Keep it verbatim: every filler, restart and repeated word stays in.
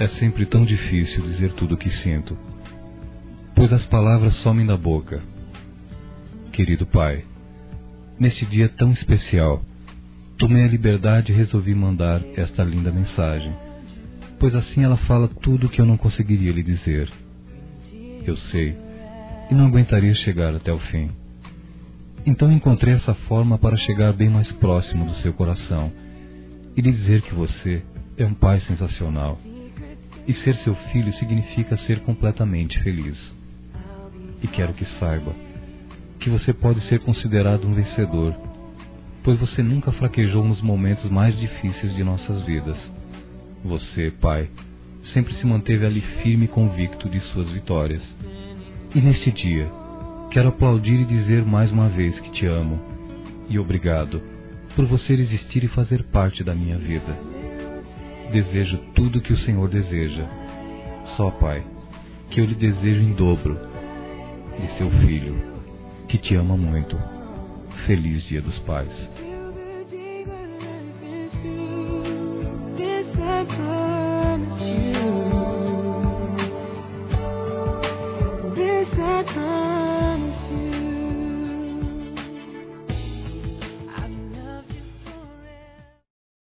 É sempre tão difícil dizer tudo o que sinto, pois as palavras somem da boca. Querido Pai, neste dia tão especial, tomei a liberdade e resolvi mandar esta linda mensagem, pois assim ela fala tudo o que eu não conseguiria lhe dizer. Eu sei, e não aguentaria chegar até o fim. Então encontrei essa forma para chegar bem mais próximo do seu coração e lhe dizer que você é um pai sensacional. E ser seu filho significa ser completamente feliz. E quero que saiba que você pode ser considerado um vencedor, pois você nunca fraquejou nos momentos mais difíceis de nossas vidas. Você, pai, sempre se manteve ali firme e convicto de suas vitórias. E neste dia, quero aplaudir e dizer mais uma vez que te amo. E obrigado por você existir e fazer parte da minha vida. Desejo tudo o que o Senhor deseja. Só, Pai, que eu lhe desejo em dobro, de seu filho, que te ama muito. Feliz Dia dos Pais.